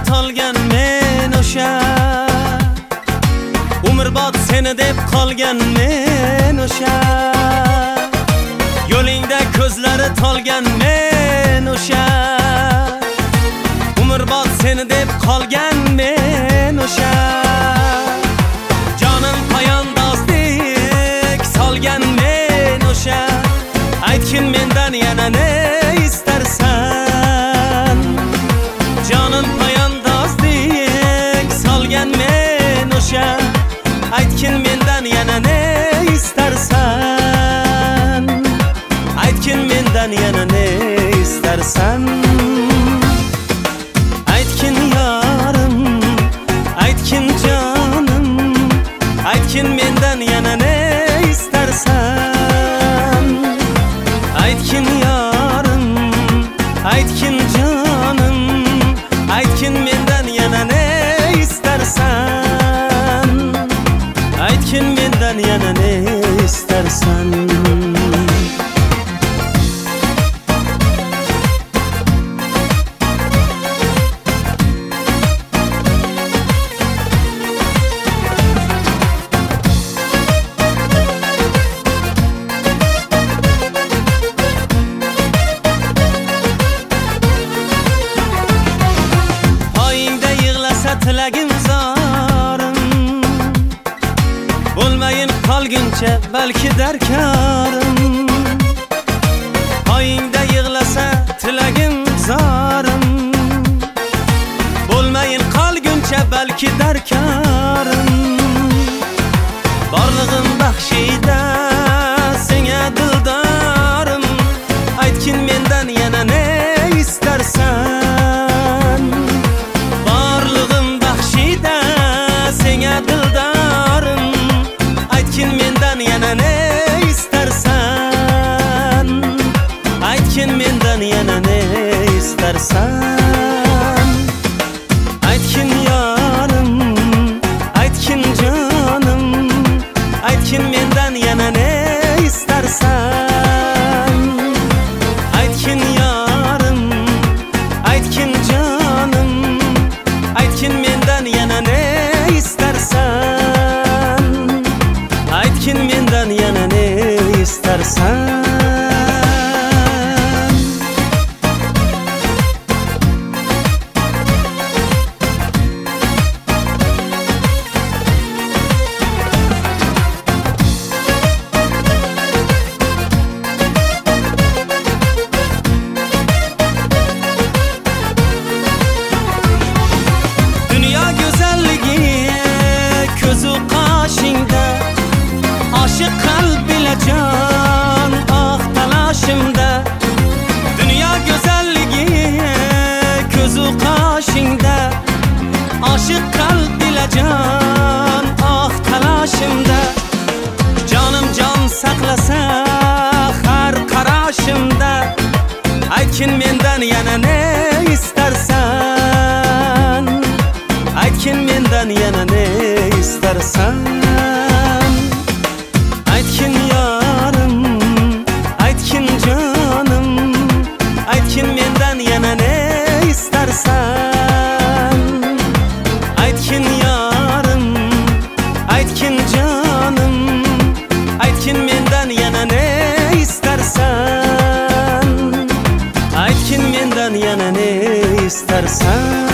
tolgan men o'sha umrbod seni deb qolgan men o'sha yo'lingda ko'zlari tolgan men o'sha umrbod seni deb qolgan men o'sha jonim poyandozdek solgan men o'sha aytgin mendan yana ne istarsan jonim poyandozdek solgan men o'sha aytgin mendan yana ne istarsan aytgin mendan yana ne istarsan aytgin yorim aytgin jonim aytgin mendan yana ne istarsan aytgin yorim aytgin jonim aytgin mendan yana ne istarsan aytgin mendan yana ne istarsan tilagim zorim bo'lmayin qolguncha balki darkorim poyingda yig'lasa tilagim zorim bo'lmayin qolguncha balki darkorim borlig'im baxshida senga dildorim aytgin mendan yana ne istarsan dildorim aytgin mendan yana ne istarsan aytgin mendan yana ne istarsan aytgin yorim aytgin jonim aytgin mendan yana ne istarsan aytgin yorim aytgin jonim aytgin mendan yana ne istarsan aytgin mendan yana ne istarsan dunyo go'zalligi ko'zu qoshingda oshiq qalb ila jon oh talashimda dunyo go'zalligi ko'zu qoshingda oshiq qalb ila jon oh talashimda jonim jon saqlasa har qarashimda aytgin mendan yana ne istarsan aytgin mendan yana ne istarsan aytgin yorim aytgin jonim aytgin mendan yana ne istarsan aytgin yorim aytgin jonim aytgin mendan yana ne istarsan aytgin mendan yana ne istarsan